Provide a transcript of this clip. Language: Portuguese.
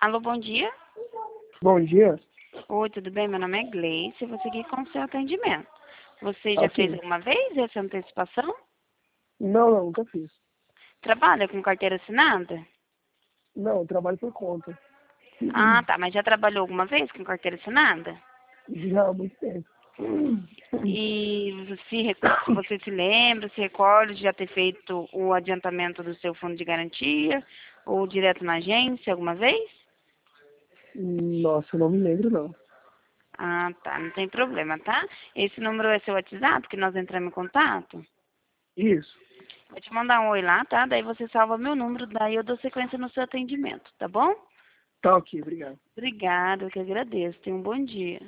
Alô, bom dia. Bom dia. Oi, tudo bem? Meu nome é Gleice e vou seguir com o seu atendimento. Você já fez Ok. alguma vez essa antecipação? Não, nunca fiz. Trabalha com carteira assinada? Não, eu trabalho por conta. Ah, tá. Mas já trabalhou alguma vez com carteira assinada? Já há muito tempo. E se você se lembra, se recorda de já ter feito o adiantamento do seu fundo de garantia ou direto na agência alguma vez? Nossa, eu não me lembro, não. Ah, tá. Não tem problema, tá? Esse número é seu WhatsApp que nós entramos em contato? Isso. Vou te mandar um oi lá, tá? Daí você salva meu número, daí eu dou sequência no seu atendimento, tá bom? Tá ok, obrigado. Obrigada, eu que agradeço. Tenha um bom dia.